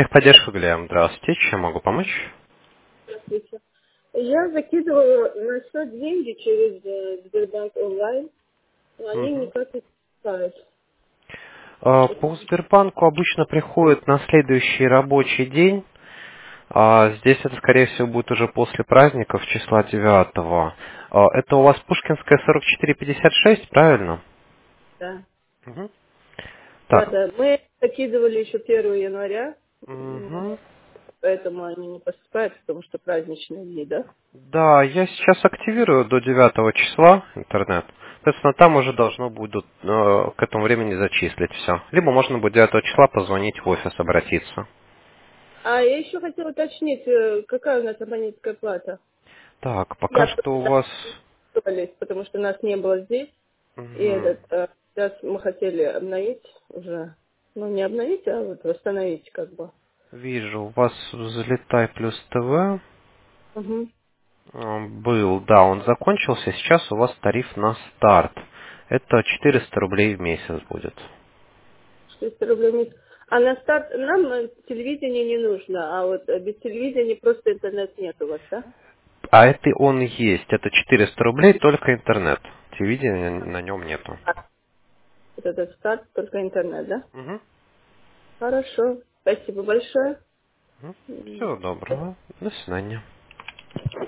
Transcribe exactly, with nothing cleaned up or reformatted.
Техподдержка Глеем. Здравствуйте. Чем могу помочь? Здравствуйте. Я закидывала на счет деньги через э, Сбербанк онлайн, но они Мгм. никак не пускают. А, Это- По Сбербанку обычно приходит на следующий рабочий день. А, Здесь это, скорее всего, будет уже после праздников, числа девятого. А, Это у вас Пушкинская сорок четыре пятьдесят шесть, правильно? Да. Мгм. Да, Так. да. Мы закидывали еще первого января, Мгм. но поэтому они не поступают, потому что праздничные дни, да? Да, я сейчас активирую до девятого числа интернет. Соответственно, там уже должно будет э, к этому времени зачислить все. Либо можно будет девятого числа позвонить в офис, обратиться. А я еще хотела уточнить, э, какая у нас абонентская плата? Так, пока Я что у просто вас... записывались, потому что нас не было здесь, и Мгм. этот, э, сейчас мы хотели обновить уже, ну не обновить, а вот восстановить как бы. Вижу, у вас взлетай плюс ТВ Угу. э, был, да, он закончился. Сейчас у вас тариф на старт. Это четыреста рублей в месяц будет. шестьсот рублей в месяц. А на старт нам э, телевидение не нужно, а вот э, без телевидения просто интернет нет у вас, да? А это он есть. Это четыреста рублей, только интернет. Телевидения на нем нету. А, вот этот старт, только интернет, да? Мгм. Хорошо. Спасибо большое. М, Всего доброго. До свидания.